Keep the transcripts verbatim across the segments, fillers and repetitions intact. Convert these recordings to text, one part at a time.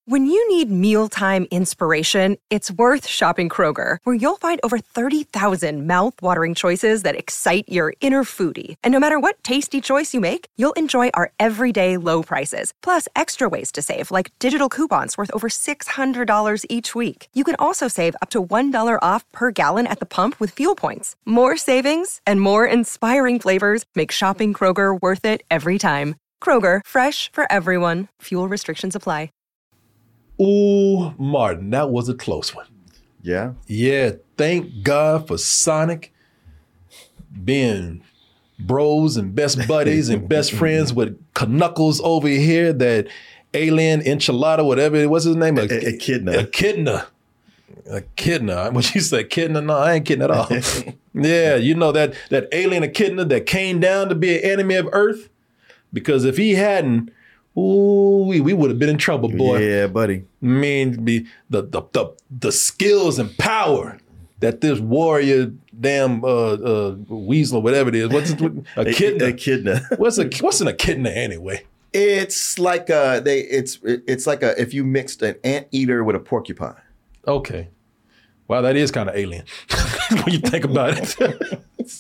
When you need mealtime inspiration, it's worth shopping Kroger, where you'll find over thirty thousand mouth-watering choices that excite your inner foodie. And no matter what tasty choice you make, you'll enjoy our everyday low prices, plus extra ways to save, like digital coupons worth over six hundred dollars each week. You can also save up to one dollar off per gallon at the pump with fuel points. More savings and more inspiring flavors make shopping Kroger worth it every time. Kroger, fresh for everyone. Fuel restrictions apply. Ooh, Martin, that was a close one. Yeah? Yeah, thank God for Sonic being bros and best buddies and best friends with Knuckles over here, that alien enchilada, whatever it was his name. A- a- Echidna. Echidna. Echidna. When she said echidna, no, I ain't kidding at all. Yeah, you know that, that alien echidna that came down to be an enemy of Earth? Because if he hadn't, ooh, we, we would have been in trouble, boy. Yeah, buddy. I mean, the, the the the the skills and power that this warrior, damn uh, uh, weasel, whatever it is, what's it, a echidna? Echidna. What's a what's an echidna anyway? It's like a they. It's it's like a if you mixed an anteater with a porcupine. Okay, wow, that is kind of alien when you think about it.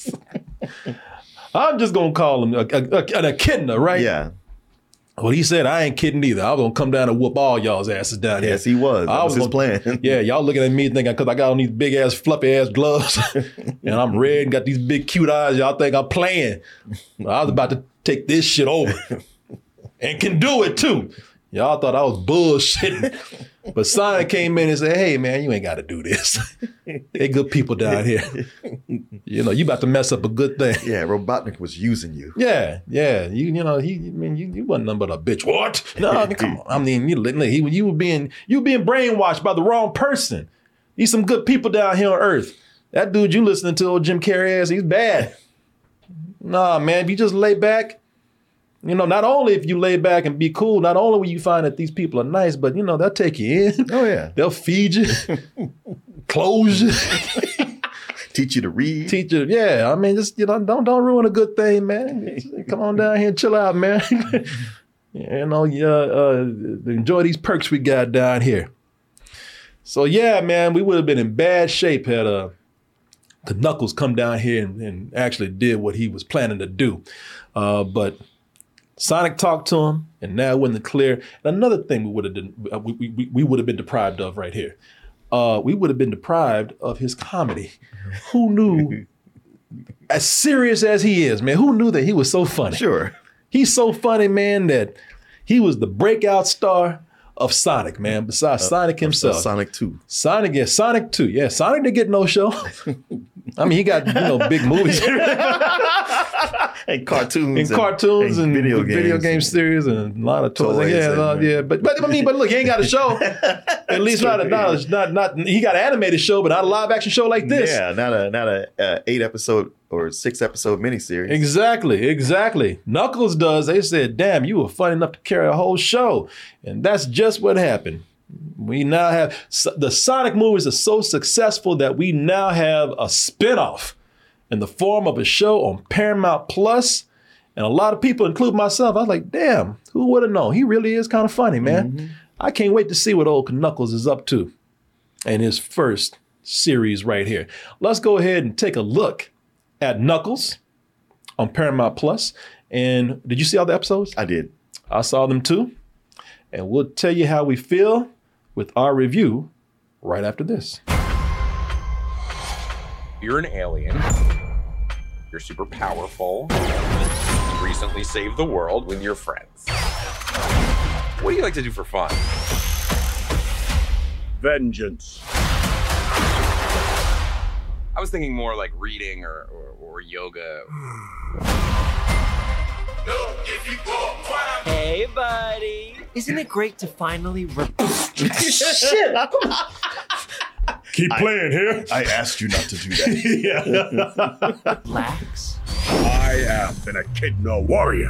I'm just gonna call him a, a, a, an echidna, right? Yeah. Well, he said, I ain't kidding either. I was going to come down and whoop all y'all's asses down here. Yes, he was. That I was, was his gonna, plan. Yeah, y'all looking at me thinking, because I got on these big-ass, fluffy-ass gloves, and I'm red and got these big, cute eyes, y'all think I'm playing. I was about to take this shit over. And can do it, too. Y'all thought I was bullshitting. But Sonic came in and said, hey, man, you ain't got to do this. They good people down here. You know, you about to mess up a good thing. Yeah, Robotnik was using you. Yeah, yeah. You you know, he I mean you, you wasn't nothing but a bitch. What? No, I mean, come on. I mean, you he, you were being you were being brainwashed by the wrong person. These some good people down here on Earth. That dude you listening to, old Jim Carrey ass, he's bad. Nah, man, if you just lay back, you know, not only if you lay back and be cool, not only will you find that these people are nice, but, you know, they'll take you in. Oh, yeah. They'll feed you, clothe you. Teach you to read. Teach you, yeah. I mean, just, you know, don't don't ruin a good thing, man. Come on down here and chill out, man. You know, yeah, uh, enjoy these perks we got down here. So, yeah, man, we would have been in bad shape had uh, the Knuckles come down here and, and actually did what he was planning to do. Uh, but Sonic talked to him, and now we're in the clear. And another thing we would have been, we, we, we would have been deprived of right here. Uh, we would have been deprived of his comedy. Who knew, as serious as he is, man, who knew that he was so funny? Sure. He's so funny, man, that he was the breakout star of Sonic, man, besides uh, Sonic himself. Sonic two. Sonic, yeah, Sonic two. Yeah, Sonic didn't get no show. I mean, he got, you know, big movies. And cartoons. And cartoons and, and video, and games. video game series and a lot of toys. Toys yeah, and, uh, yeah. But, but I mean, but look, he ain't got a show. At least not, a, not, a, not, not, he got an animated show, but not a live action show like this. Yeah, not a, not a uh, eight episode or six episode miniseries. Exactly, exactly. Knuckles does. They said, damn, you were funny enough to carry a whole show. And that's just what happened. We now have, the Sonic movies are so successful that we now have a spinoff in the form of a show on Paramount Plus. And a lot of people, including myself, I was like, damn, who would have known? He really is kind of funny, man. Mm-hmm. I can't wait to see what old Knuckles is up to in his first series right here. Let's go ahead and take a look at Knuckles on Paramount Plus. And did you see all the episodes? I did. I saw them too. And we'll tell you how we feel with our review right after this. You're an alien. You're super powerful. You recently saved the world with your friends. What do you like to do for fun? Vengeance. I was thinking more like reading or, or, or yoga. Hey, buddy. Isn't it great to finally... Re- Shit! Keep playing I, here. I asked you not to do that. Yeah. Relax. I am an Echidna warrior.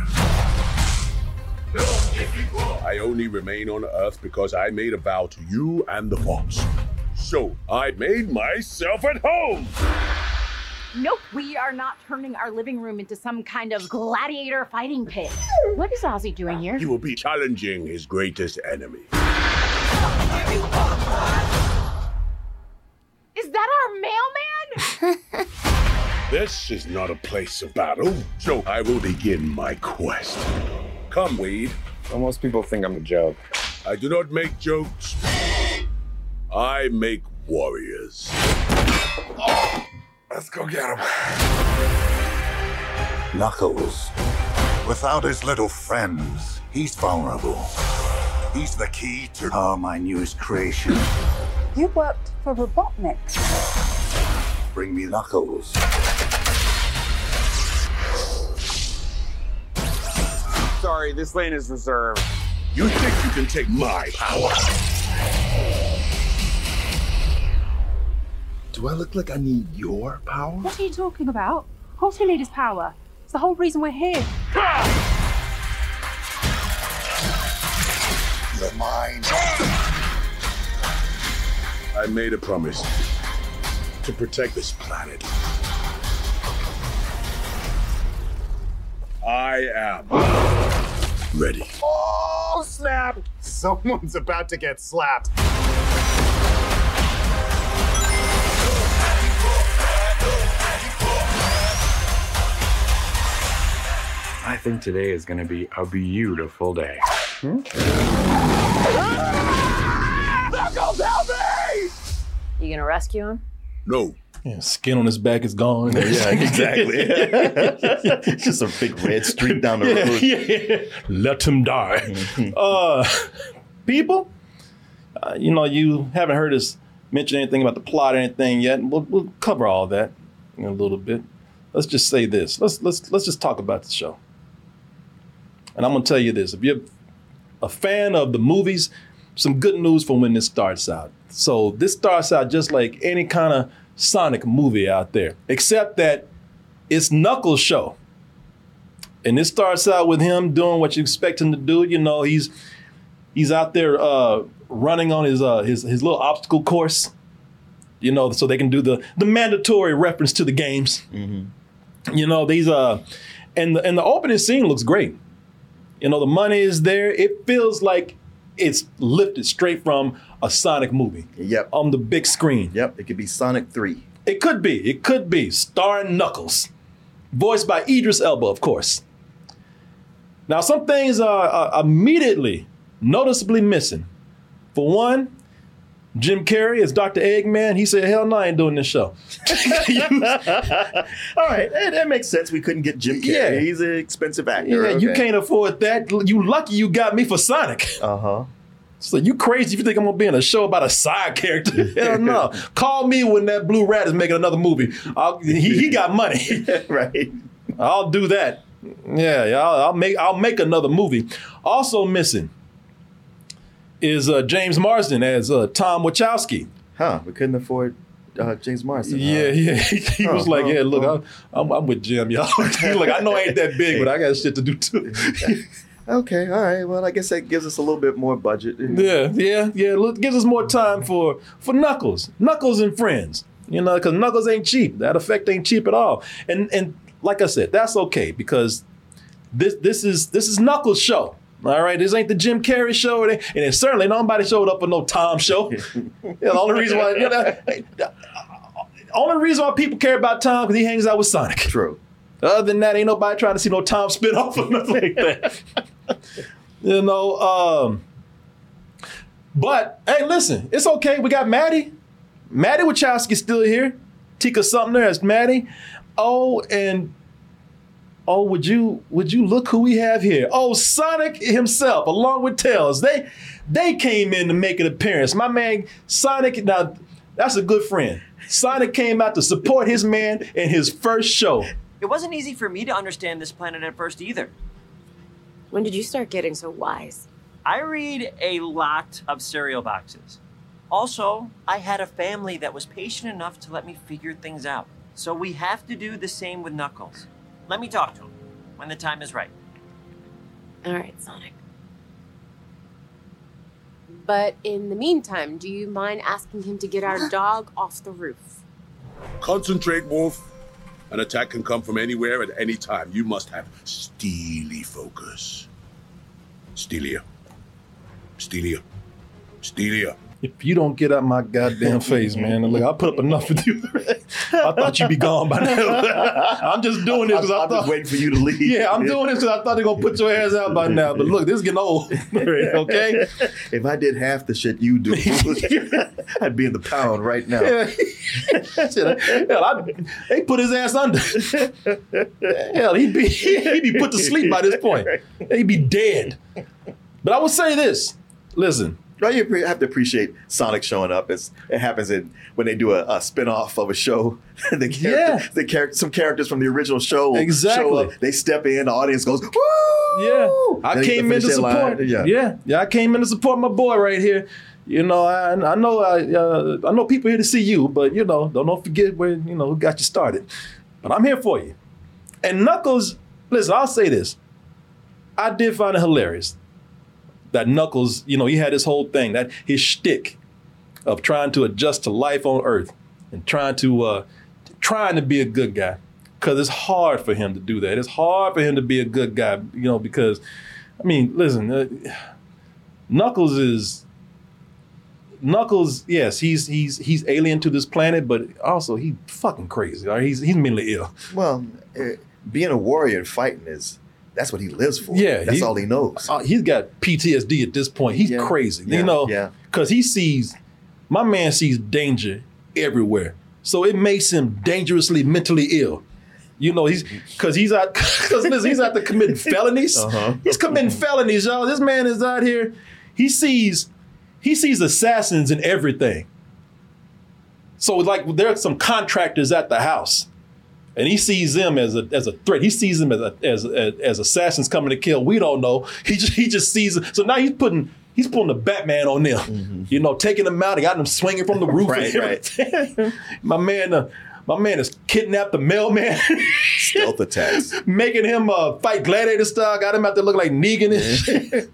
I only remain on Earth because I made a vow to you and the Fox. So I made myself at home. Nope, we are not turning our living room into some kind of gladiator fighting pit. What is Ozzy doing here? He will be challenging his greatest enemy. Is that our mailman? This is not a place of battle, so I will begin my quest. Come, Wade. Well, most people think I'm a joke. I do not make jokes. I make warriors. Oh, let's go get him. Knuckles. Without his little friends, he's vulnerable. He's the key to oh, my newest creation. You worked for Robotnik. Bring me Knuckles. Sorry, this lane is reserved. You think you can take my power? Do I look like I need your power? What are you talking about? Of course we need his power. It's the whole reason we're here. You're mine. I made a promise to protect this planet. I am ready. Oh, snap! Someone's about to get slapped. I think today is going to be a beautiful day. Hmm? Knuckles, help me! You gonna rescue him? No. Yeah, skin on his back is gone. Yeah, exactly. Just a big red streak down the road. Yeah, yeah. Let him die. Mm-hmm. Uh, people, uh, you know, you haven't heard us mention anything about the plot or anything yet. We'll, we'll cover all that in a little bit. Let's just say this. Let's let's let's just talk about the show. And I'm gonna tell you this: if you're a fan of the movies, some good news for when this starts out. So this starts out just like any kind of Sonic movie out there, except that it's Knuckles' show. And this starts out with him doing what you expect him to do. You know, he's he's out there uh, running on his uh, his his little obstacle course. You know, so they can do the the mandatory reference to the games. Mm-hmm. You know, these uh, and the and the opening scene looks great. You know, the money is there. It feels like it's lifted straight from a Sonic movie. Yep. On the big screen. Yep. It could be Sonic three. It could be. It could be. Starring Knuckles. Voiced by Idris Elba, of course. Now, some things are, are immediately noticeably missing. For one, Jim Carrey as Doctor Eggman, he said, hell no, I ain't doing this show. All right, that, that makes sense. We couldn't get Jim Carrey. Yeah. He's an expensive actor. Yeah, okay. you can't afford that. You lucky you got me for Sonic. Uh-huh. So you crazy if you think I'm gonna be in a show about a side character? Hell no. Call me when that Blue Rat is making another movie. I'll, he, he got money. Right. I'll do that. Yeah, yeah I'll, I'll make I'll make another movie. Also missing is uh, James Marsden as uh, Tom Wachowski. Huh? We couldn't afford uh, James Marsden. Yeah, huh? yeah. He was oh, like, oh, "Yeah, look, oh. I'm, I'm with Jim, y'all." He's like, "I know I ain't that big, but I got shit to do too." Okay, all right. Well, I guess that gives us a little bit more budget. Yeah, yeah, yeah. Look, gives us more time for for Knuckles, Knuckles and friends. You know, because Knuckles ain't cheap. That effect ain't cheap at all. And and like I said, that's okay because this this is this is Knuckles' show. All right, this ain't the Jim Carrey show, and it certainly nobody showed up for no Tom show. You know, the only reason why, you know, only reason why people care about Tom because he hangs out with Sonic. True. Other than that, ain't nobody trying to see no Tom spinoff or nothing like that. You know, um, but hey, listen, it's okay. We got Maddie. Maddie Wachowski's still here. Tika Sumner as Maddie. Oh, and oh, would you would you look who we have here? Oh, Sonic himself, along with Tails. They they came in to make an appearance. My man Sonic, now that's a good friend. Sonic came out to support his man in his first show. It wasn't easy for me to understand this planet at first either. When did you start getting so wise? I read a lot of cereal boxes. Also, I had a family that was patient enough to let me figure things out. So we have to do the same with Knuckles. Let me talk to him when the time is right. All right, Sonic. But in the meantime, do you mind asking him to get our dog off the roof? Concentrate, Wolf. An attack can come from anywhere at any time. You must have steely focus. Steelia. Steelia. Stelia. If you don't get out my goddamn face, man, and look, I put up enough with you. I thought you'd be gone by now. I'm just doing this because I I'm thought. just waiting for you to leave. Yeah, I'm doing this because I thought they're going to put your ass out by now. But look, this is getting old, okay? If I did half the shit you do, I'd be in the pound right now. Yeah. Shit, hell, I, they put his ass under. Hell, he'd be, he'd be put to sleep by this point. He'd be dead. But I will say this. Listen. Right, you pre- have to appreciate Sonic showing up. It's, it happens in when they do a, a spin-off of a show. the character, Yeah. the char- some characters from the original show will Exactly. show up. They step in, the audience goes, woo! Yeah, I Then they came in finish to their support. line. Yeah. Yeah. yeah, yeah, I came in to support my boy right here. You know, I, I know, I, uh, I know people here to see you, but you know, don't don't forget where you know who got you started. But I'm here for you. And Knuckles, listen, I'll say this: I did find it hilarious that Knuckles, you know, he had this whole thing, that his shtick of trying to adjust to life on Earth and trying to uh, trying to be a good guy. Because it's hard for him to do that. It's hard for him to be a good guy, you know, because, I mean, listen, uh, Knuckles is, Knuckles, yes, he's he's he's alien to this planet, but also he's fucking crazy. Right? He's he's mentally ill. Well, uh, being a warrior and fighting is, that's what he lives for. Yeah. That's he- all he knows. Uh, he's got P T S D at this point. He's Yeah. crazy, Yeah, you know, yeah. because he sees, my man sees danger everywhere. So it makes him dangerously mentally ill. You know, he's because he's out because listen, he's out there committing felonies. Uh-huh. He's committing felonies, y'all. This man is out here. He sees he sees assassins in everything. So like there are some contractors at the house, and he sees them as a as a threat. He sees them as a, as as, as assassins coming to kill. We don't know. He just he just sees them. So now he's putting he's pulling the Batman on them. Mm-hmm. You know, taking them out. He got them swinging from the roof. Right, and everything. My man. Uh, My man is kidnapped the mailman, Stealth attacks. making him uh, fight gladiator style. Got him out there looking like Negan and shit.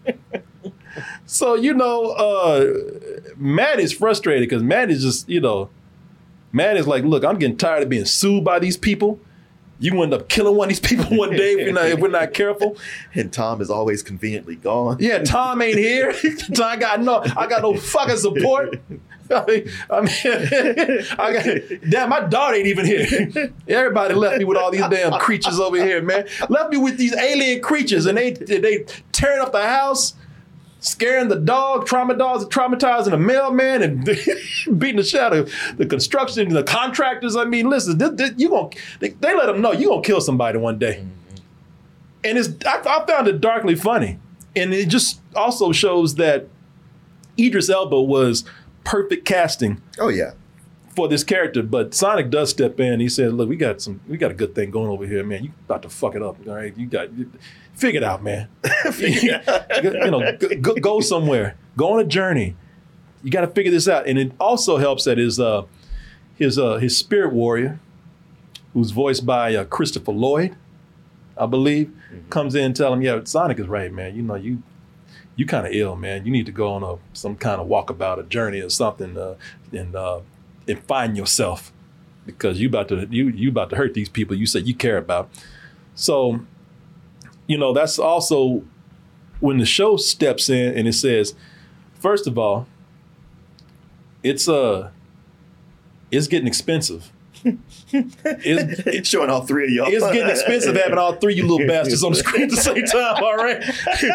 So, you know, uh, Matt is frustrated because Matt is just, you know, Matt is like, look, I'm getting tired of being sued by these people. You end up killing one of these people one day if, you're not, if we're not careful. And Tom is always conveniently gone. Yeah, Tom ain't here. Tom got no, I got no fucking support. I mean, I mean, I got, damn, my daughter ain't even here. Everybody left me with all these damn creatures over here, man. Left me with these alien creatures, and they they tearing up the house, scaring the dog, trauma dogs, traumatizing the mailman, and beating the shit out of the construction, the contractors. I mean, listen, this, this, you gonna they, they let them know you gonna kill somebody one day, mm-hmm. and it's I, I found it darkly funny, and it just also shows that Idris Elba was perfect casting. Oh yeah, for this character. But Sonic does step in. He said, "Look, we got some, we got a good thing going over here, man. You about to fuck it up, all right? You got, you, figure it out, man. you know, go, go somewhere, go on a journey. You got to figure this out." And it also helps that his, uh, his, uh, his spirit warrior, who's voiced by uh, Christopher Lloyd, I believe, mm-hmm. comes in and tell him, "Yeah, Sonic is right, man. You know, you." You kind of ill, man. You need to go on a some kind of walkabout, a journey or something, uh, and uh, and find yourself, because you about to you you about to hurt these people you said you care about. So, you know, that's also when the show steps in and it says, first of all, it's uh it's getting expensive. It's, it's showing all three of y'all. It's getting expensive having all three you little bastards on the screen at the same time, all right?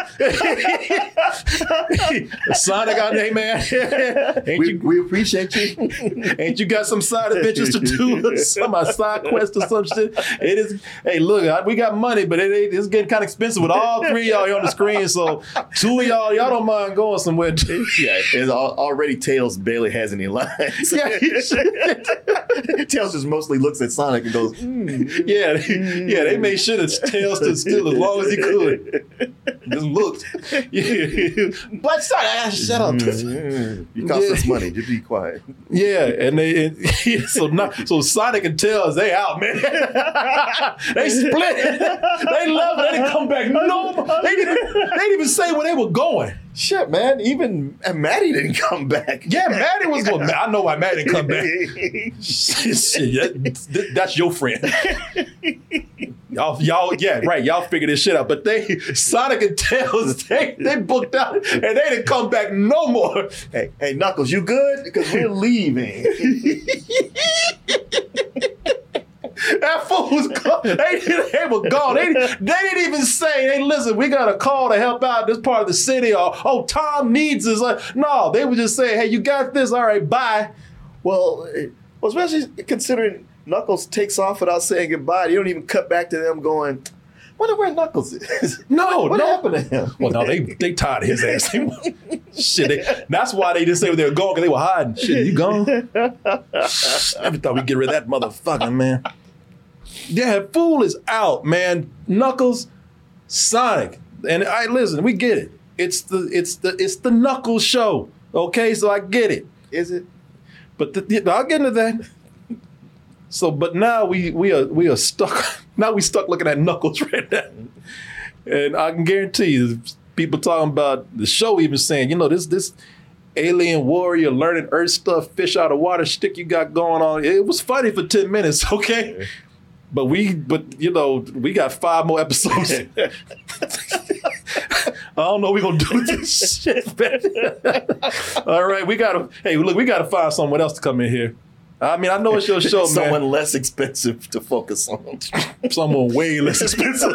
Sonic out there, man. Ain't we, you, we appreciate you. Ain't you got some side adventures to do? Some side quest or some shit? It is, hey, look, I, we got money, but it, it, it's getting kind of expensive with all three of y'all here on the screen. So two of y'all, y'all don't mind going somewhere. Too. Yeah, it's all, already Tails barely has any lines. Yeah, Tails just mostly looks at Sonic and goes, mm. yeah, they, yeah. They made sure that Tails stood still as long as he could. Just looked. Yeah. But Sonic, shut up. You cost yeah. us money. Just be quiet. Yeah, and they and, yeah, so not so Sonic and Tails, they out, man. They split. They left. They didn't come back. No, they didn't. They didn't even say where they were going. Shit, man. Even uh, Maddie didn't come back. Yeah, Maddie was going. I know why Maddie didn't come back. Shit, that, that's your friend. Y'all, y'all, yeah, right. Y'all figure this shit out. But they, Sonic and Tails, they, they booked out and they didn't come back no more. Hey, hey, Knuckles, you good? Because we're leaving. That fool was gone. They, they were gone. They, they didn't even say, hey, listen, we got a call to help out this part of the city. Or, oh, Tom needs us. Like, no, they would just say, hey, you got this. All right, bye. Well, well, especially considering Knuckles takes off without saying goodbye. You don't even cut back to them going, wonder where Knuckles is. No, what, what no. happened to him? Well, no, they they tired of his ass. Shit, they, that's why they didn't say they were gone, because they were hiding. Shit, you gone? I thought we'd get rid of that motherfucker, man. Yeah, fool is out, man. Knuckles, Sonic, and I listen. We get it. It's the it's the it's the Knuckles show. Okay, so I get it. Is it? But the, I'll get into that. So, but now we we are we are stuck. Now we stuck looking at Knuckles right now, and I can guarantee you, people talking about the show even saying, you know, this this alien warrior learning Earth stuff, fish out of water stick you got going on. It was funny for ten minutes, okay. But we, but you know, we got five more episodes. I don't know what we're gonna do with this shit, man. All right, we gotta. Hey, look, we gotta find someone else to come in here. I mean, I know it's your show, Someone man. Someone less expensive to focus on. Someone way less expensive.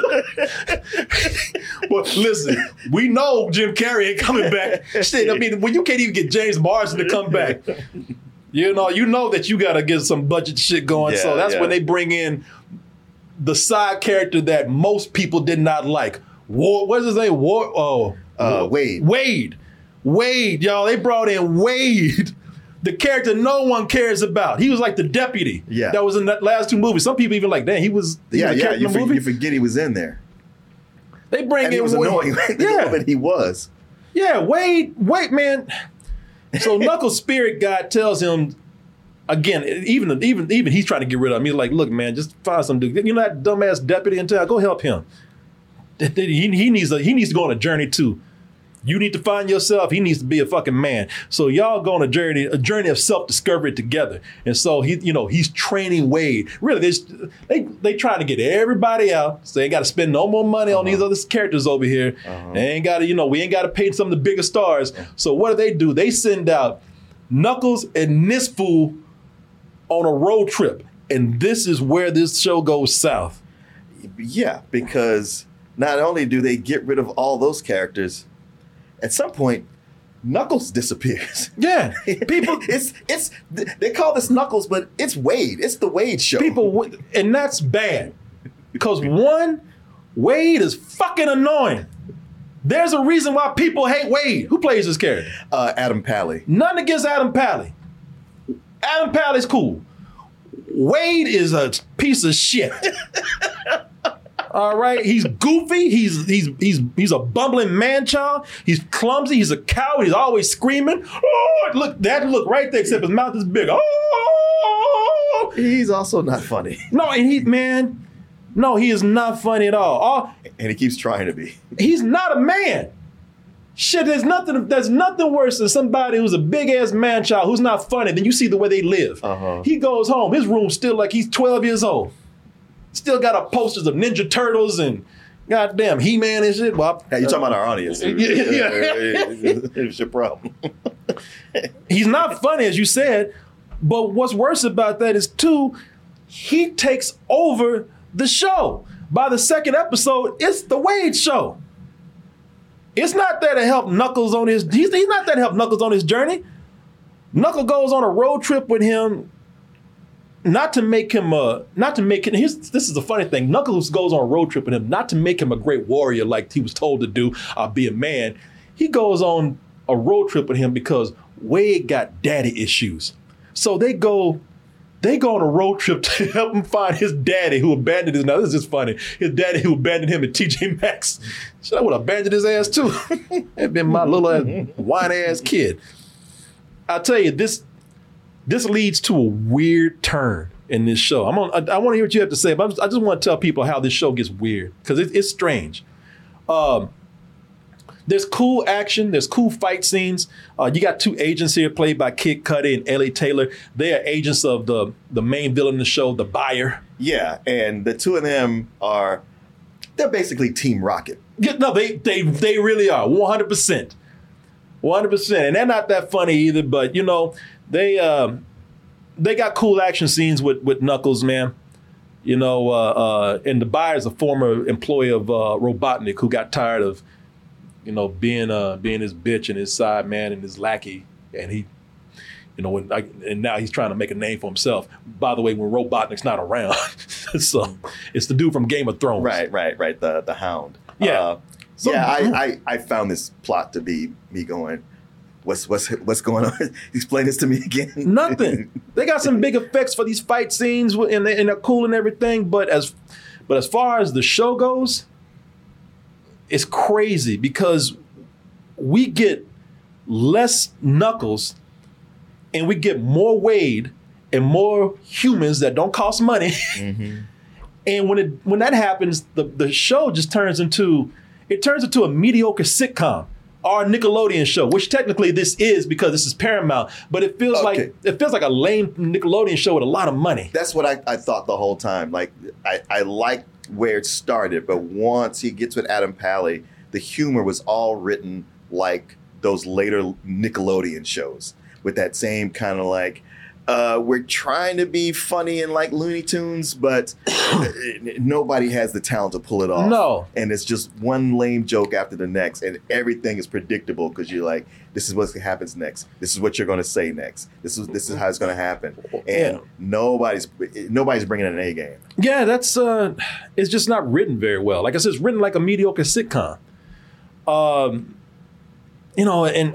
But listen, we know Jim Carrey ain't coming back. Shit, I mean, when you can't even get James Marsden to come back, you know, you know that you gotta get some budget shit going. Yeah, so that's yeah. when they bring in the side character that most people did not like. War, what's his name? War. Oh, uh, Wade. Wade. Wade, y'all. They brought in Wade. The character no one cares about. He was like the deputy. Yeah. That was in the last two movies. Some people even like, damn, he was. He Yeah, was a yeah. character You, in the for, movie. you forget he was in there. They bring And in he was Wade. annoying. Yeah, But he was. yeah. Wade, Wade, man. So Knuckles' spirit guide tells him again. Even even even he's trying to get rid of him. He's like, look, man, just find some dude. You know that dumbass deputy in town? Go help him. He, he needs a, he needs to go on a journey too. You need to find yourself. He needs to be a fucking man. So y'all go on a journey, a journey of self-discovery together. And so he, you know, he's training Wade. Really, they they trying to get everybody out. So they ain't got to spend no more money uh-huh. on these other characters over here. Uh-huh. They ain't got to, you know, we ain't got to pay some of the bigger stars. Uh-huh. So what do they do? They send out Knuckles and this fool on a road trip. And this is where this show goes south. Yeah, because not only do they get rid of all those characters, at some point, Knuckles disappears. Yeah, people. it's it's they call this Knuckles, but it's Wade. It's the Wade show. People, and that's bad because one, Wade is fucking annoying. There's a reason why people hate Wade. Who plays this character? Uh, Adam Pally. Nothing against Adam Pally. Adam Pally's cool. Wade is a piece of shit. All right, he's goofy. He's he's he's he's a bumbling man-child. He's clumsy. He's a coward. He's always screaming. Oh, look, that look right there. Except his mouth is big. Oh, he's also not funny. No, and he man, no, he is not funny at all. all and he keeps trying to be. He's not a man. Shit, there's nothing. There's nothing worse than somebody who's a big ass man-child who's not funny. Then you see the way they live. Uh-huh. He goes home. His room's still like he's twelve years old. Still got up posters of Ninja Turtles and goddamn He-Man and shit. Well, hey, you're talking about our audience. Yeah, yeah. It's your problem. He's not funny, as you said, but what's worse about that is, too, he takes over the show. By the second episode, it's the Wade show. It's not there to help Knuckles on his, he's, he's not there to help Knuckles on his journey. Knuckles goes on a road trip with him. Not to make him, uh, not to make it, here's, this is the funny thing. Knuckles goes on a road trip with him, not to make him a great warrior like he was told to do, uh, be a man. He goes on a road trip with him because Wade got daddy issues. So they go, they go on a road trip to help him find his daddy who abandoned him. Now this is just funny. His daddy who abandoned him at T J Maxx. Should I would have abandoned his ass too. That'd been my little ass, whine ass kid. I'll tell you, this, This leads to a weird turn in this show. I'm on, I, I want to hear what you have to say, but I'm just, I just want to tell people how this show gets weird because it, it's strange. Um, there's cool action. There's cool fight scenes. Uh, you got two agents here played by Kid Cudi and Ellie Taylor. They are agents of the the main villain in the show, the Buyer. Yeah, and the two of them are, they're basically Team Rocket. Yeah, no, they they they really are, one hundred percent. one hundred percent. And they're not that funny either, but, you know, they um, they got cool action scenes with, with Knuckles, man. You know, uh, uh, and the Buyer is a former employee of uh, Robotnik who got tired of, you know, being uh, being his bitch and his side man and his lackey. And he, you know, when I, and now he's trying to make a name for himself. By the way, when Robotnik's not around. So it's the dude from Game of Thrones. Right, right, right. The the Hound. Yeah. Uh, so, yeah, I, I, I found this plot to be me going, what's what's what's going on? Explain this to me again. Nothing. They got some big effects for these fight scenes, and, they, and they're cool and everything. But as but as far as the show goes, it's crazy because we get less Knuckles and we get more Wade and more humans that don't cost money. Mm-hmm. And when it when that happens, the, the show just turns into it turns into a mediocre sitcom or a Nickelodeon show, which technically this is because this is Paramount, but it feels okay. like it feels like a lame Nickelodeon show with a lot of money. That's what I, I thought the whole time. Like I, I liked where it started, but once he gets with Adam Pally, the humor was all written like those later Nickelodeon shows with that same kind of like, uh, we're trying to be funny and like Looney Tunes, but nobody has the talent to pull it off. No. And it's just one lame joke after the next, and everything is predictable because you're like, this is what happens next. This is what you're going to say next. This is this is how it's going to happen. And yeah. nobody's nobody's bringing an A game. Yeah, that's uh, it's just not written very well. Like I said, it's written like a mediocre sitcom. Um, you know, and.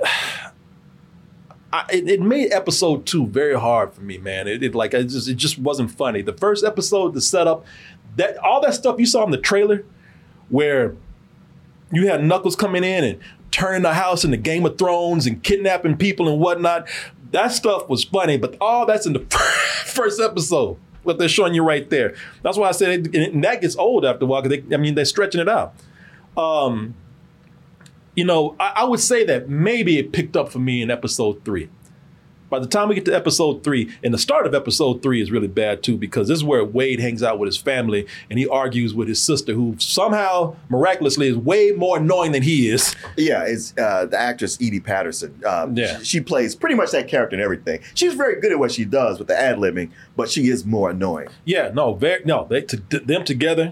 I, it, it made episode two very hard for me, man. It, it like it just it just wasn't funny. The first episode, the setup, that all that stuff you saw in the trailer, where you had Knuckles coming in and turning the house into Game of Thrones and kidnapping people and whatnot, that stuff was funny. But all that's in the first episode, what they're showing you right there. That's why I said, it, and that gets old after a while because I mean they're stretching it out. Um, You know, I, I would say that maybe it picked up for me in episode three. By the time we get to episode three, and the start of episode three is really bad too, because this is where Wade hangs out with his family and he argues with his sister, who somehow miraculously is way more annoying than he is. Yeah, it's uh, the actress Edie Patterson. Um, yeah. she, she plays pretty much that character and everything. She's very good at what she does with the ad-libbing, but she is more annoying. Yeah, no, very, no, they t- them together.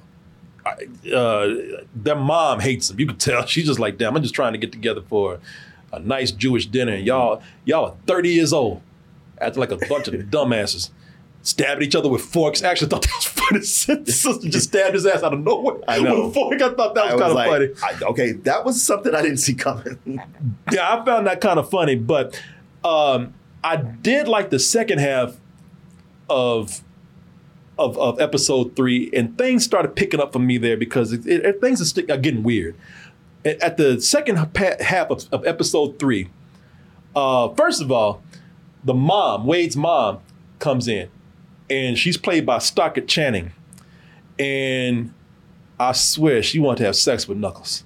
Uh, their mom hates them. You can tell. She's just like, damn, I'm just trying to get together for a nice Jewish dinner. And y'all, y'all are thirty years old, acting like a bunch of dumbasses, stabbing each other with forks. Actually, I thought that was funny. The sister just stabbed his ass out of nowhere I know. with a fork. I thought that was, was kind of like, funny. I, okay, that was something I didn't see coming. Yeah, I found that kind of funny. But um, I did like the second half of Of, of episode three, and things started picking up for me there because it, it, things are, st- are getting weird. At, at the second ha- half of, of episode three, uh, first of all, the mom, Wade's mom, comes in, and she's played by Stockard Channing, and I swear she wanted to have sex with Knuckles.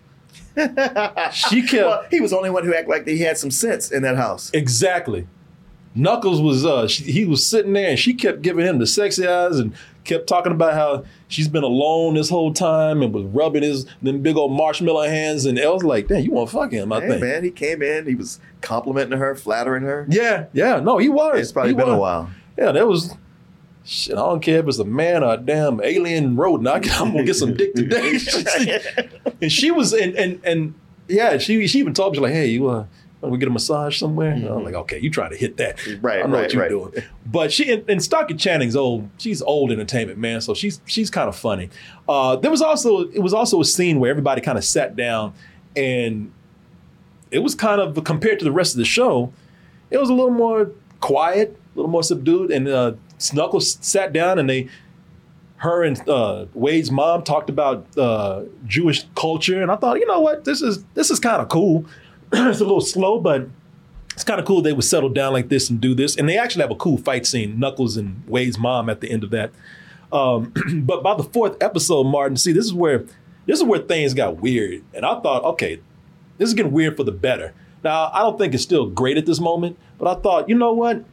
She kept. Well, he was the only one who acted like he had some sense in that house. Exactly. Knuckles was, uh, she, he was sitting there and she kept giving him the sexy eyes and kept talking about how she's been alone this whole time and was rubbing his them big old marshmallow hands. And I was like, damn, you want to fuck him, I hey, think. man, he came in, he was complimenting her, flattering her. Yeah, yeah, no, he was. It's probably he been was. a while. Yeah, that was, shit, I don't care if it's a man or a damn alien rodent. I, I'm going to get some dick today. And she was, and, and, and yeah, she, she even told me, she's like, hey, you, uh, we get a massage somewhere? Mm-hmm. I'm like, okay, you trying to hit that. Right, I know right, what you're right. doing. But she, and, and Stockard Channing's old, she's old entertainment, man, so she's she's kind of funny. Uh, there was also, it was also a scene where everybody kind of sat down and it was kind of, compared to the rest of the show, it was a little more quiet, a little more subdued, and uh, Knuckles sat down and they, her and uh, Wade's mom talked about uh, Jewish culture, and I thought, you know what, this is this is kind of cool. It's a little slow, but it's kind of cool they would settle down like this and do this. And they actually have a cool fight scene, Knuckles and Wade's mom at the end of that. Um, but by the fourth episode, Martin, see, this is where this is where things got weird. And I thought, okay, this is getting weird for the better. Now, I don't think it's still great at this moment, but I thought, you know what?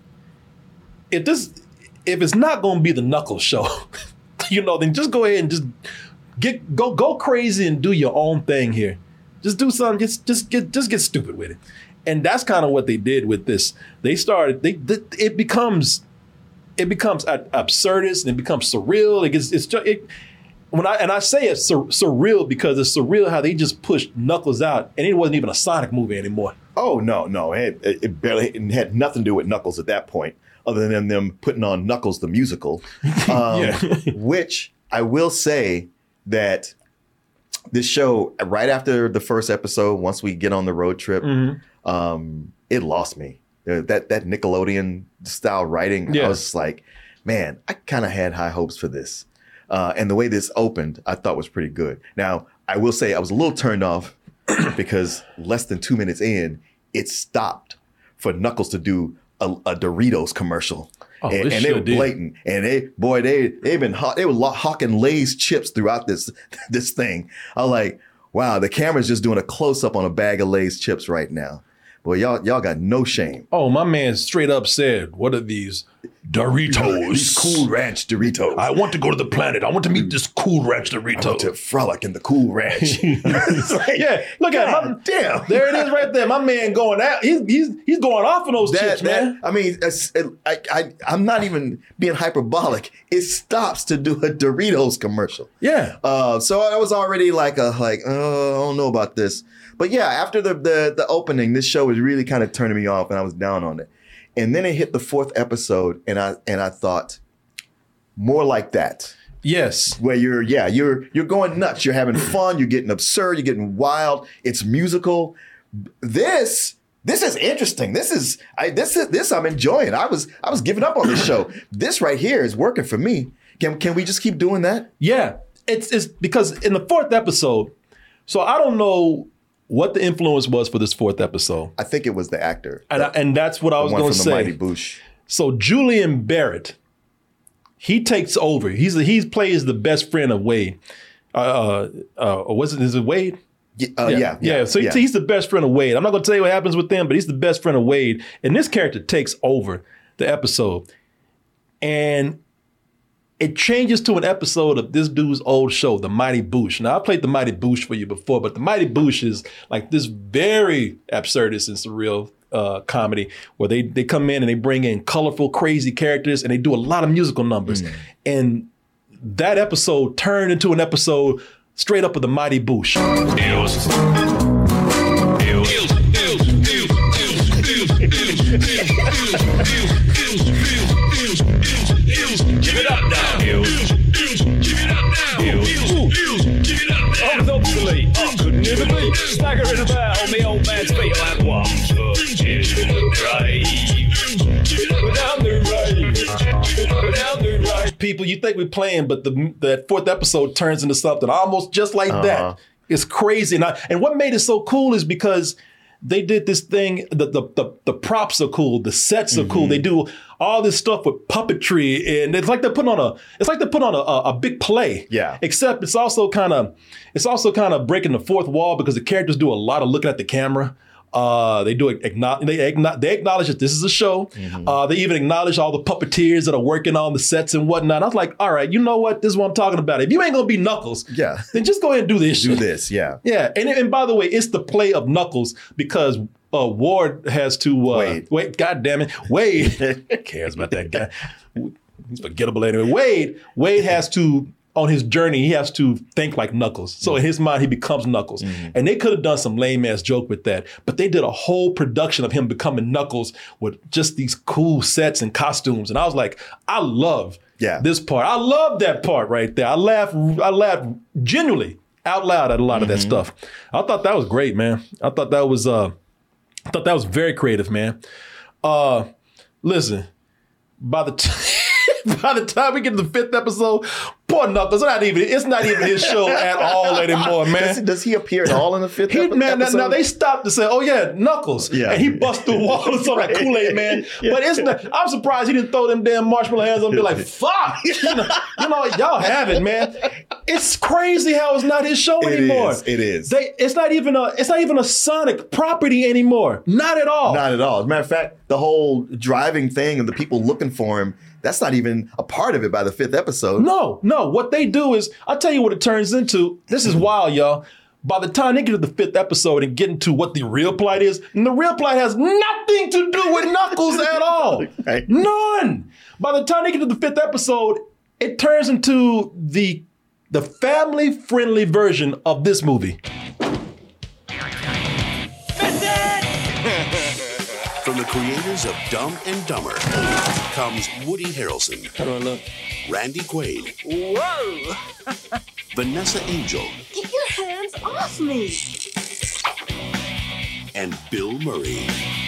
If this, if it's not going to be the Knuckles show, you know, then just go ahead and just get go go crazy and do your own thing here. Just do something. Just just get just get stupid with it. And that's kind of what they did with this. They started. They, they it becomes it becomes absurdist and it becomes surreal. It gets it's just it. When I and I say it's sur- surreal because it's surreal how they just pushed Knuckles out and it wasn't even a Sonic movie anymore. Oh no, no, it, it barely it had nothing to do with Knuckles at that point, other than them putting on Knuckles the musical, um, Yeah. which I will say that this show right after the first episode, once we get on the road trip, Mm-hmm. um, it lost me. Uh, That that Nickelodeon style writing, Yeah. I was like, man, I kind of had high hopes for this. Uh, and the way this opened, I thought was pretty good. Now, I will say I was a little turned off because less than two minutes in, it stopped for Knuckles to do a, a Doritos commercial. Oh, and it and they sure were did. blatant. And they, boy, they they've been haw- they were lo- hawking Lay's chips throughout this this thing. I was like, wow, the camera's just doing a close up on a bag of Lay's chips right now. Boy, y'all y'all got no shame. Oh, my man straight up said, "What are these Doritos? These Cool Ranch Doritos. I want to go to the planet. I want to meet this Cool Ranch Dorito. I want to frolic in the Cool Ranch." Yeah, look at God him. damn. There it is right there. My man going out. He's he's he's going off on those That, chips, that- man. I mean, it's, it, I, I, I'm not even being hyperbolic. It stops to do a Doritos commercial. Yeah. Uh, so I was already like, a, like, oh, I don't know about this. But yeah, after the, the the opening, this show was really kind of turning me off, and I was down on it. And then it hit the fourth episode, and I and I thought, more like that. Yes. Where you're, yeah, you're you're going nuts. You're having fun. You're getting absurd. You're getting wild. It's musical. This this is interesting. This is I this is this I'm enjoying. I was I was giving up on this show. This right here is working for me. Can can we just keep doing that? Yeah. It's it's because in the fourth episode, so I don't know what the influence was for this fourth episode. I think it was the actor. And, I, and that's what I was one going to from say. the Mighty Boosh. So Julian Barrett, he takes over. He's he plays the best friend of Wade. Uh, uh, or was it? Is it Wade? Yeah, uh, yeah, yeah. So he- yeah. he's the best friend of Wade. I'm not going to tell you what happens with them, but he's the best friend of Wade. And this character takes over the episode, and it changes to an episode of this dude's old show, The Mighty Boosh. Now, I played The Mighty Boosh for you before, but The Mighty Boosh is like this very absurdist and surreal uh, comedy where they they come in and they bring in colorful, crazy characters and they do a lot of musical numbers. And that episode turned into an episode straight up of The Mighty Boosh. Give it up now. Give it up now. I was obsolete. I could never be staggering about on me old man's feet like one foot in the grave. Go down the rave. Go down the rave. People, you think we're playing, but the that fourth episode turns into something almost just like Uh-huh. that. It's crazy. And, I, and what made it so cool is because they did this thing, the the the, the props are cool, the sets are cool. They do all this stuff with puppetry, and it's like they're putting on a it's like they're putting on a, a, a big play. Yeah. Except it's also kind of it's also kind of breaking the fourth wall because the characters do a lot of looking at the camera. Uh, they do acknowledge they, acknowledge, they acknowledge that this is a show. Uh, they even acknowledge all the puppeteers that are working on the sets and whatnot. I was like, all right, you know what? This is what I'm talking about. If you ain't gonna be Knuckles, Yeah. then just go ahead and do this. Do shit. this, yeah. Yeah, and and by the way, it's the play of Knuckles because uh, Ward has to uh, Wade. wait. God damn it, Wade who cares about that guy. He's forgettable anyway. Wade Wade has to on his journey. He has to think like Knuckles. So in his mind, he becomes Knuckles. And they could have done some lame ass joke with that, but they did a whole production of him becoming Knuckles with just these cool sets and costumes. And I was like, I love Yeah. this part. I love that part right there. I laugh. I laugh genuinely out loud at a lot of that stuff. I thought that was great, man. I thought that was uh, I thought that was very creative, man. Uh, listen, by the time by the time we get to the fifth episode, Poor Knuckles. It's not even. It's not even his show at all anymore, man. Does, does he appear at all in the fifth he, epi- man, episode? Now, now they stopped to say, "Oh yeah, Knuckles," Yeah. and he bust through walls on like Kool-Aid Man. Yeah. But it's not. I'm surprised he didn't throw them damn marshmallow hands on and be like, "Fuck," you know, you know, y'all have it, man. It's crazy how it's not his show It anymore. is, it is. They, it's not even a. It's not even a Sonic property anymore. Not at all. Not at all. As a matter of fact, the whole driving thing and the people looking for him, that's not even a part of it by the fifth episode. No, no. What they do is, I'll tell you what it turns into. This is wild, y'all. By the time they get to the fifth episode and get into what the real plight is, and the real plight has nothing to do with Knuckles at all. Right. None. By the time they get to the fifth episode, it turns into the the family-friendly version of this movie. From the creators of Dumb and Dumber comes Woody Harrelson. How do I look? Randy Quaid. Whoa! Vanessa Angel. Get your hands off me! And Bill Murray.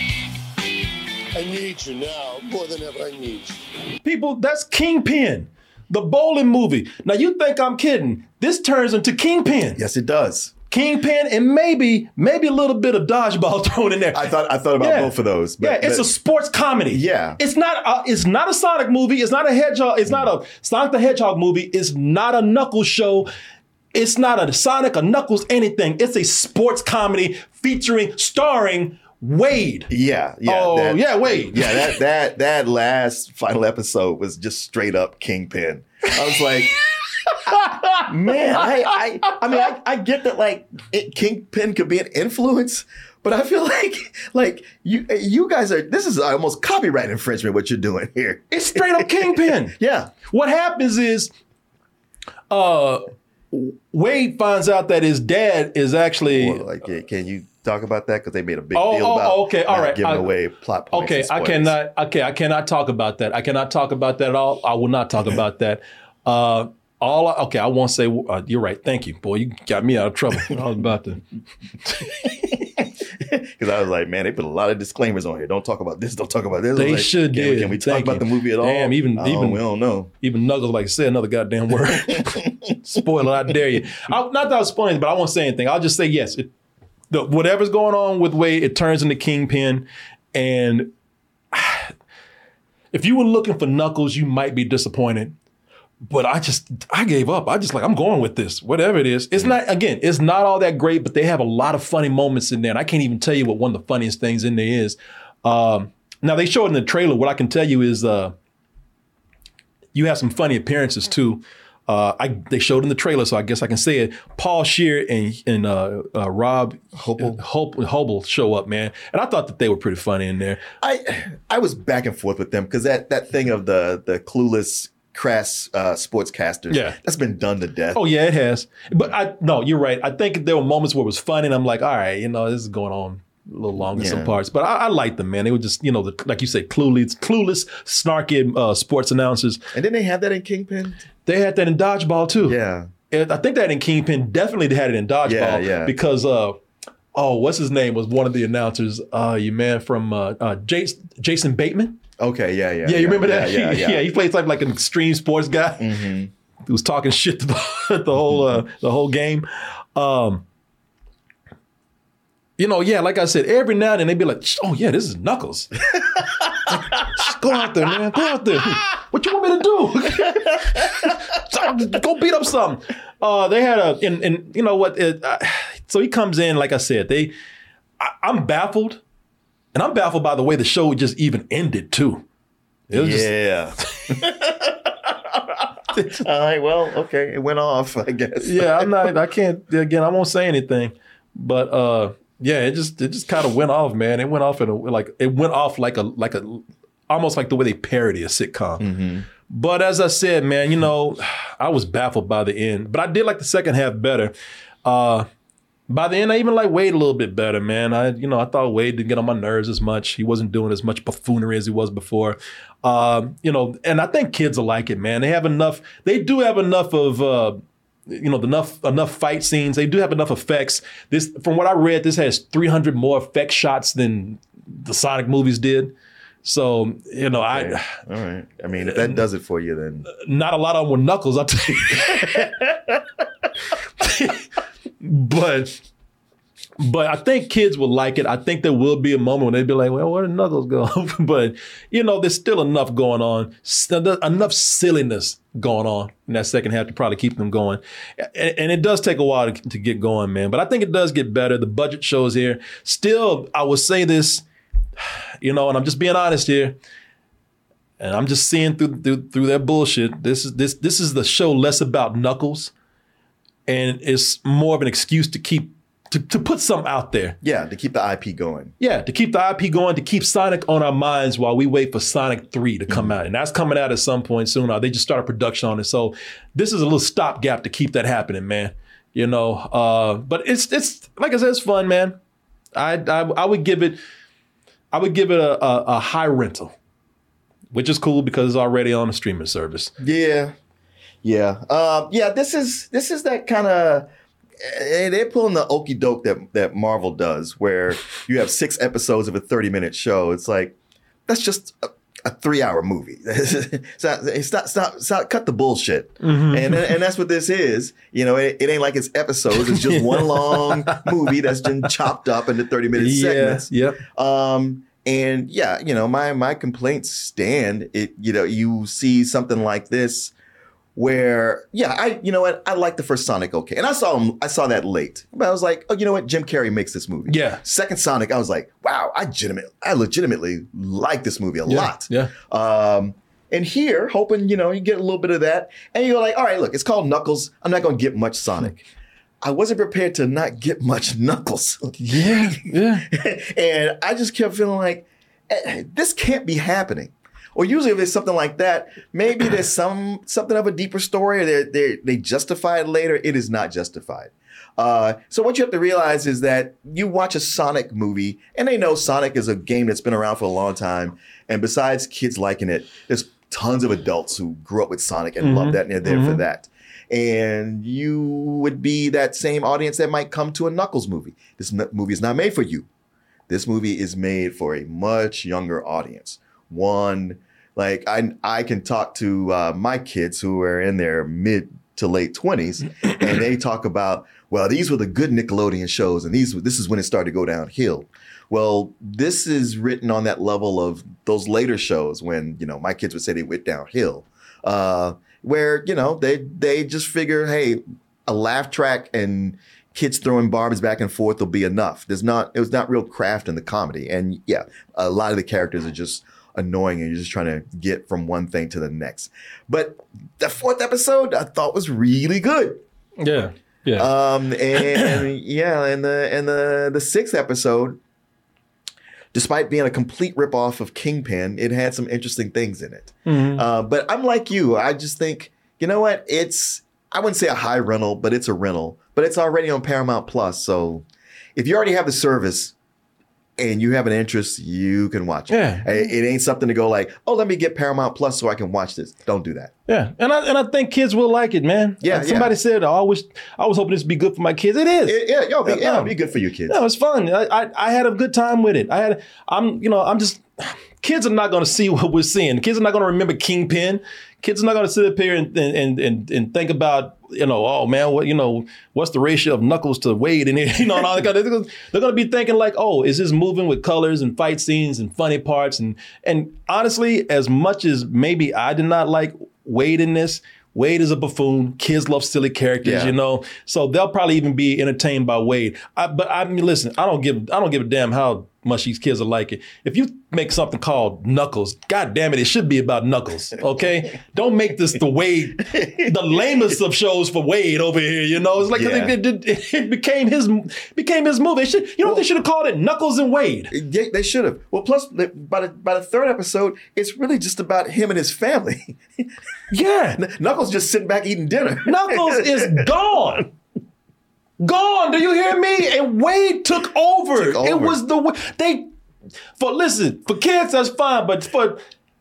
I need you now more than ever I need you. People, that's Kingpin, the bowling movie. Now you think I'm kidding. This turns into Kingpin. Yes, it does. Kingpin and maybe maybe a little bit of dodgeball thrown in there. I thought I thought about Yeah. both of those. But, yeah, it's but- a sports comedy. Yeah. It's not a, it's not a Sonic movie. It's not a Hedgehog. It's not a Sonic the Hedgehog movie. It's not a Knuckles show. It's not a Sonic, a Knuckles, anything. It's a sports comedy featuring, starring Wade. Yeah, yeah. Oh, that- yeah, Wade. Yeah, that that that last final episode was just straight up Kingpin. I was like, man, I I I mean, I, I get that like it, Kingpin could be an influence, but I feel like like you you guys are this is almost copyright infringement what you're doing here. It's straight up Kingpin. Yeah. What happens is, uh, Wade finds out that his dad is actually. Well, like, can- can you talk about that? Because they made a big Oh, deal oh, about oh, okay, all not right. giving I- away plot points. Okay, and I spoilers. cannot. Okay, I cannot talk about that. I cannot talk about that at all. I will not talk about that. Uh, all I, okay, I won't say. Uh, you're right. Thank you, boy. You got me out of trouble. I was about to. Because I was like, man, they put a lot of disclaimers on here. Don't talk about this. Don't talk about this. I They was like, should can, did. we- Can we talk Thank about you. the movie at all? Damn, even Oh, even we don't know. Even Knuckles like say another goddamn word. Spoiler, I dare you. I, not that I was spoiling, but I won't say anything. I'll just say yes. It, the, whatever's going on with Wade, it turns into Kingpin, and if you were looking for Knuckles, you might be disappointed. But I just, I gave up. I just like, I'm going with this, whatever it is. It's not, again, it's not all that great, but they have a lot of funny moments in there. And I can't even tell you what one of the funniest things in there is. Um, now, they showed in the trailer. What I can tell you is uh, you have some funny appearances, too. Uh, I, they showed in the trailer, so I guess I can say it. Paul Scheer and, and uh, uh, Rob Hobel. Hobel show up, man. And I thought that they were pretty funny in there. I I was back and forth with them because that, that thing of the the clueless crass uh, sportscasters, Yeah. that's been done to death. Oh yeah, it has. But I no, you're right. I think there were moments where it was funny, and I'm like, all right, you know, this is going on a little longer Yeah. some parts. But I, I liked them, man. They were just, you know, the, like you said, clueless, clueless, snarky uh, sports announcers. And didn't they have that in Kingpin? They had that in Dodgeball too. Yeah. And I think that in Kingpin definitely they had it in Dodgeball. Yeah, yeah. Because uh, oh, what's his name was one of the announcers. Uh, you man from uh, uh, Jason, Jason Bateman. Okay, yeah, yeah. Yeah, you remember that? Yeah, yeah, yeah. he plays like like an extreme sports guy. Mm-hmm. He was talking shit the, the whole uh, the whole game. Um, you know, yeah, like I said, every now and then they'd be like, "Oh yeah, this is Knuckles. Like, go out there, man. Go out there. What you want me to do? Go beat up something." Uh, they had a, and, and you know what? It, uh, so he comes in, like I said, they. I, I'm baffled. And I'm baffled by the way the show just even ended too. It was Yeah. All right, well, okay, it went off, I guess. Just, yeah, I'm not. I can't. Again, I won't say anything. But uh, yeah, it just it just kind of went off, man. It went off in a like it went off like a like a almost like the way they parody a sitcom. Mm-hmm. But as I said, man, you know, I was baffled by the end. But I did like the second half better. Uh, By the end, I even like Wade a little bit better, man. I, you know, I thought Wade didn't get on my nerves as much. He wasn't doing as much buffoonery as he was before. Um, you know, and I think kids will like it, man. They have enough. They do have enough of, uh, you know, enough enough fight scenes. They do have enough effects. This, from what I read, this has three hundred more effect shots than the Sonic movies did. So, you know, Okay. I... All right. I mean, if that does it for you, then... Not a lot of them with Knuckles, I'll tell you. but... But I think kids will like it. I think there will be a moment when they'd be like, well, where did Knuckles go? But, you know, there's still enough going on, st- enough silliness going on in that second half to probably keep them going. And, and it does take a while to, to get going, man. But I think it does get better. The budget shows here. Still, I will say this, you know, and I'm just being honest here. And I'm just seeing through through, through their bullshit. This is this this is the show less about Knuckles, and it's more of an excuse to keep To, to put something out there. Yeah, to keep the I P going. Yeah, to keep the I P going, to keep Sonic on our minds while we wait for Sonic three to come out. And that's coming out at some point soon. Or they just started production on it. So this is a little stopgap to keep that happening, man. You know, uh, but it's, it's like I said, it's fun, man. I, I, I would give it, I would give it a, a, a high rental, which is cool because it's already on a streaming service. Yeah. Yeah. Uh, yeah, this is, this is that kind of, they're pulling the okey doke that, that Marvel does, where you have six episodes of a thirty minute show. It's like, that's just a, a three hour movie. it's, not, it's, not, it's, not, it's not, cut the bullshit. Mm-hmm. And and that's what this is. You know, it, it ain't like it's episodes. It's just one long movie that's been chopped up into thirty minute yeah, segments. Yep. Um, and yeah, you know, my, my complaints stand. It, you know, you see something like this, where, yeah, I, you know what, I like the first Sonic, okay. And I saw him, I saw that late. But I was like, oh, you know what, Jim Carrey makes this movie. Yeah. Second Sonic, I was like, wow, I legitimately, I legitimately like this movie a yeah, lot. Yeah. Um, and here, hoping, you know, you get a little bit of that. And you're like, all right, look, it's called Knuckles. I'm not going to get much Sonic. I wasn't prepared to not get much Knuckles. Yeah, yeah. And I just kept feeling like, eh, this can't be happening. Or usually if it's something like that, maybe there's some something of a deeper story, or they they they justify it later. It is not justified. Uh, so what you have to realize is that you watch a Sonic movie, and they know Sonic is a game that's been around for a long time. And besides kids liking it, there's tons of adults who grew up with Sonic and Mm-hmm. love that, and they're there Mm-hmm. for that. And you would be that same audience that might come to a Knuckles movie. This n- movie is not made for you. This movie is made for a much younger audience. One, like I I can talk to uh, my kids who are in their mid to late twenties, and they talk about, well, these were the good Nickelodeon shows, and these this is when it started to go downhill. Well, this is written on that level of those later shows when, you know, my kids would say they went downhill, uh, where, you know, they they just figure, hey, a laugh track and kids throwing Barbies back and forth will be enough. There's not, it was not real craft in the comedy. And yeah, a lot of the characters are just annoying and you're just trying to get from one thing to the next. But the fourth episode I thought was really good. Yeah. Yeah. Um, and yeah, and the, and the, the sixth episode, despite being a complete ripoff of Kingpin, it had some interesting things in it. Mm-hmm. Uh, but I'm like you. I just think, you know what? It's, I wouldn't say a high rental, but it's a rental. But it's already on Paramount Plus. So if you already have the service and you have an interest, you can watch it. Yeah. It, it ain't something to go like, oh, let me get Paramount Plus so I can watch this. Don't do that. Yeah, and I and I think kids will like it, man. Yeah, Like somebody yeah. said, I always I was hoping this would be good for my kids. It is. It, yeah, yo, be, yeah, no. it'll be good for your kids. No, it's fun. I, I I had a good time with it. I had I'm you know I'm just kids are not going to see what we're seeing. Kids are not going to remember Kingpin. Kids are not going to sit up here and and and and think about, you know, oh man, what you know, what's the ratio of Knuckles to Wade in here? You know, and all that kind of, they're going to be thinking like, oh, is this moving with colors and fight scenes and funny parts? And and honestly, as much as maybe I did not like Wade in this, Wade is a buffoon. Kids love silly characters, Yeah. you know. So they'll probably even be entertained by Wade. I, but I mean, listen, I don't give I don't give a damn how much these kids are like it. If you make something called Knuckles, God damn it, it should be about Knuckles. Okay, don't make this the Wade, the lamest of shows for Wade over here. You know, it's like Yeah. it, it, it became his became his movie. It should, you know, what they should have called it Knuckles and Wade. Yeah, they should have. Well, plus by the by the third episode, it's really just about him and his family. Yeah, Knuckles just sitting back eating dinner. Knuckles is gone. Gone. Do you hear me? And Wade took over. Took over. It was the way they for listen, for kids that's fine, but for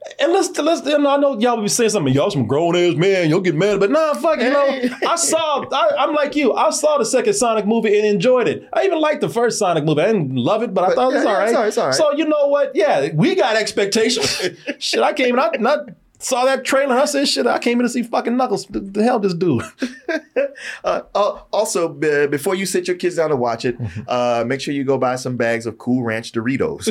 And let's let's. And I know y'all be saying something. Y'all some grown ass man. You'll get mad, but nah, fuck. You know, I saw. I, I'm like you. I saw the second Sonic movie and enjoyed it. I even liked the first Sonic movie. I didn't love it, but, but I thought yeah, it was all, yeah, right. It's all right. It's all right. So you know what? Yeah, we got expectations. Shit, I came and I not. Saw that trailer and I said, shit, I came in to see fucking Knuckles. The, the hell this dude? uh, uh, also, uh, before you sit your kids down to watch it, uh, make sure you go buy some bags of Cool Ranch Doritos.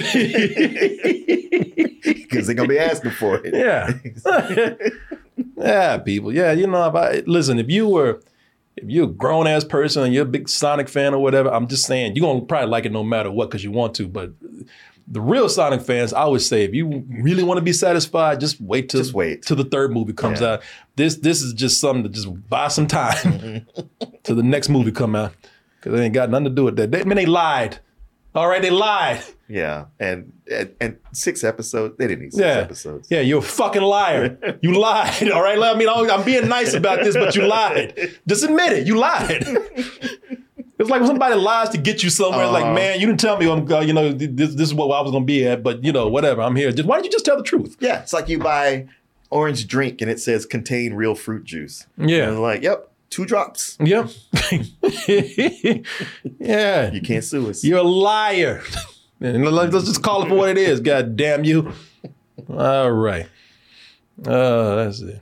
Because they're going to be asking for it. Yeah. Yeah, people. Yeah, you know, if I, listen, if you were, if you're a grown-ass person and you're a big Sonic fan or whatever, I'm just saying, you're going to probably like it no matter what because you want to, but... The real Sonic fans, I would say, if you really want to be satisfied, just wait till just wait till the third movie comes yeah. out. This this is just something to just buy some time till the next movie come out because they ain't got nothing to do with that. They, I mean, they lied. All right, they lied. Yeah, and and, and six episodes. They didn't need six yeah. episodes. Yeah, you're a fucking liar. You lied. All right, I mean, I'm being nice about this, but you lied. Just admit it. You lied. It's like when somebody lies to get you somewhere. Uh, it's like, man, you didn't tell me, I'm, uh, you know, this, this is what I was going to be at, but, you know, whatever, I'm here. Just, why don't you just tell the truth? Yeah, it's like you buy orange drink and it says contain real fruit juice. Yeah. And like, yep, two drops. Yep. Yeah. You can't sue us. You're a liar. Let's just call it for what it is, God damn you. All right. Uh, that's it.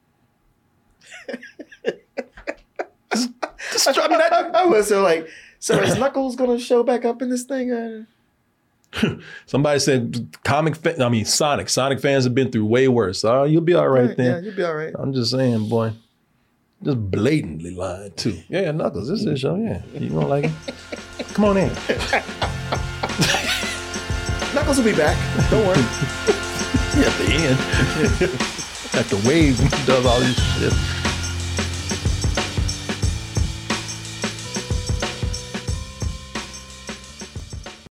Just, I mean, I, I was so like, so is Knuckles gonna show back up in this thing? Somebody said comic, fa- I mean Sonic. Sonic fans have been through way worse. Oh, you'll be all right, right then. Yeah, you'll be all right. I'm just saying, boy, just blatantly lying too. Yeah, Knuckles, this is a show. Yeah, you don't like it? Come on in. Knuckles will be back. Don't worry. At the end, after Wave does all this shit.